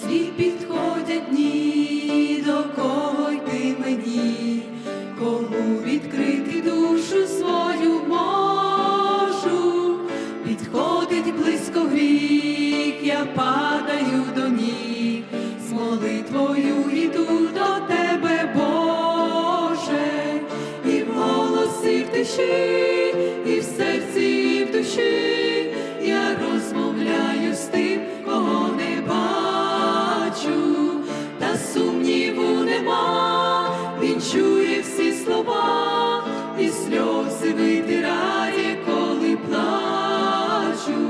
світ підходять дні, до кого йти мені, кому відкрити душу свою можу. Підходить близько гріх, я падаю до ніг, з молитвою іду до тебе, Боже, і в голосі, і в тиші, і в серці, і в душі я розмовляю з тим, кого не бачу, та сумніву нема, він чує всі слова і сльози витирає, коли плачу.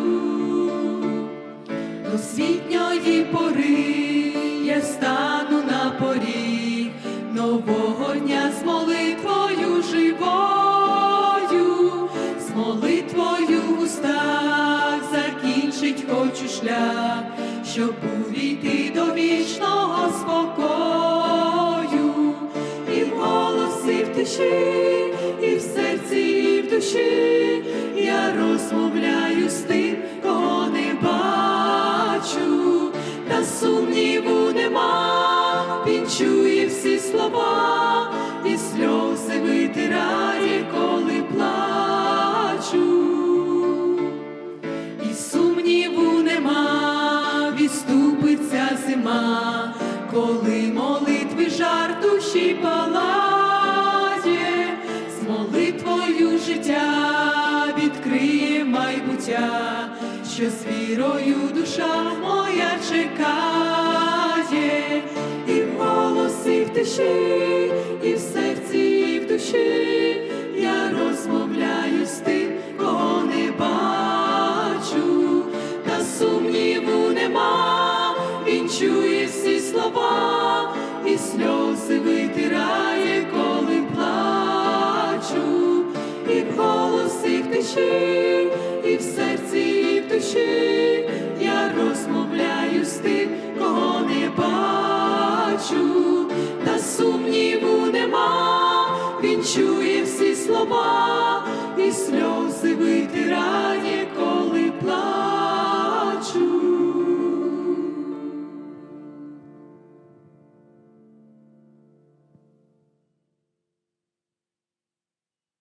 До освітньої пори я стану на поріг нового дня з молитвою живою, з молитвою в устах закінчить хочу шлях, щоб увійти до вічного спокою. І в голосі, і в тиші, і в серці, і в душі я розмовляю з тим, кого не бачу, та сумніву нема, він чує всі слова і сльози витирає, коли плачу. І сумніву нема, відступиться зима, коли молитви жар душі палає, з молитвою життя відкриє майбуття, що з вірою душа моя чекає. І в голосі, і в тиші, і в серці, і в душі я розмовляю з тим, кого не бачу, та сумніву нема, він чує всі слова і сльози витирає, коли плачу. І в голосі, і в тиші, і в серці, і в душі я розмовляю з тим, кого не бачу.